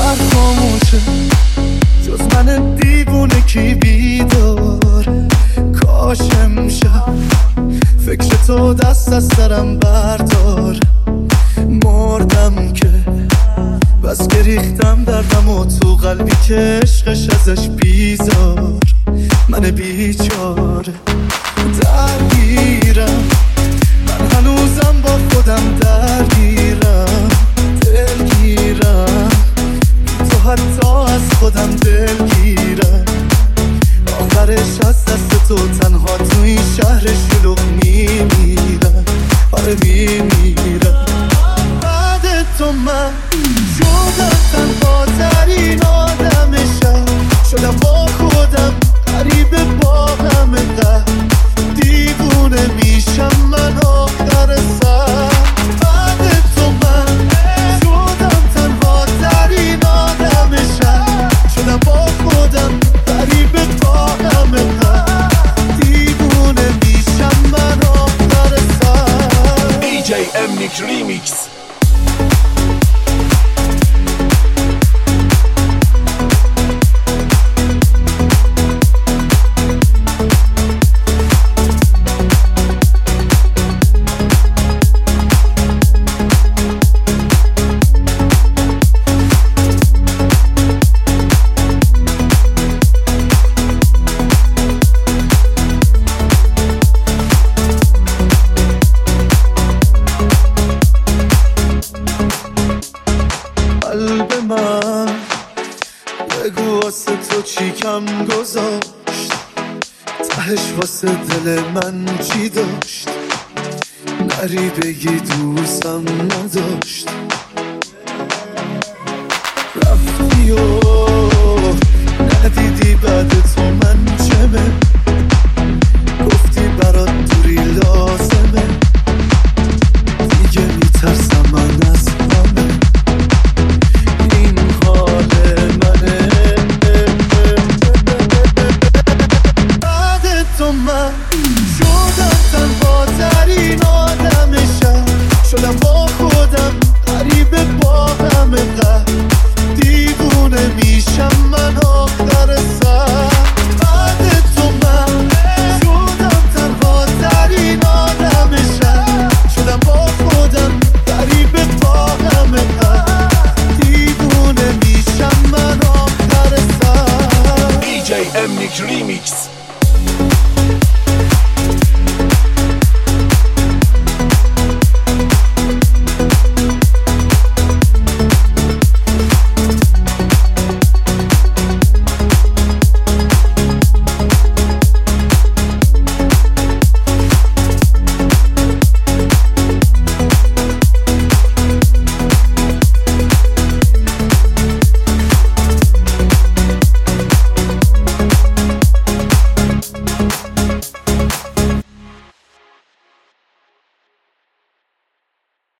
شهر خاموشه، جز من دیوونه کی بیدار. کاش امشب فکر تو دست از سرم بردار. مردم که بس که ریختم دردم و تو قلبی که عشقش ازش بیزار. من بیچاره درگیرم، من هنوزم با خودم درگیرم. دلگیرم تو حتی از خودم دلگیرم. آخرش از دست تو تنها تو این شهر شلوغ میمیرم. آره میمیرم. بعد تو من شدم تنها ترین آدم شهر. شدم با خودم غریب با همه قهر. دیوونه میشم من آخر سر. بعد تو من شدم تنها ترین آدم شهر. شدم با خودم غریب با همه قهر. دیوونه میشم من آخر سر. DJ Emnik Remix. قلب من بگو واسه تو چی کم گذاشت، تهش واسه دل من چی داشت. نری بگی دوستم نداشت. رفتی و ندیدی بعد تو من چمه. گفتی برات دوری لازمه. دیگه میترسم من از همه. این حال منه. بعد تو من شدم تنها ترین آدم شهر. شدم با خودم غریب با همه قهر. دیوونه میشم من آخر سر. بعد تو من شدم تنها ترین آدم شهر. شدم با خودم غریب با همه قهر. دیوونه میشم من آخر سر. DJ Emnik Remix.